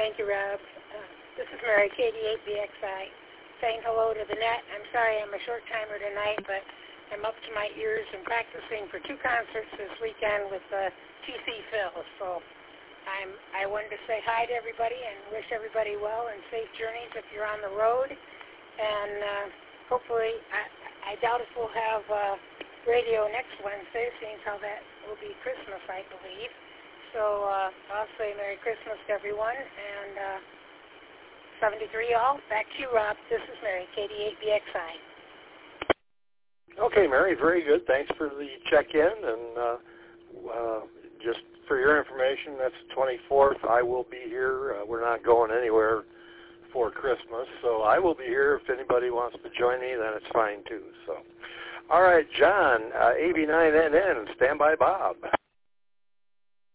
Thank you, Rob. This is Mary, KD8BXI, saying hello to the net. I'm sorry I'm a short-timer tonight, but I'm up to my ears and practicing for 2 concerts this weekend with TC Phil. So I wanted to say hi to everybody and wish everybody well and safe journeys if you're on the road. And hopefully, I doubt if we'll have radio next Wednesday, seeing how that will be Christmas, I believe. So I'll say Merry Christmas to everyone, and 73 all. Back to you, Rob. This is Mary, KD8BXI. Okay, Mary, very good. Thanks for the check-in, and just for your information, that's the 24th. I will be here. We're not going anywhere for Christmas, so I will be here. If anybody wants to join me, then it's fine, too. So, all right, John, AB9NN, stand by Bob.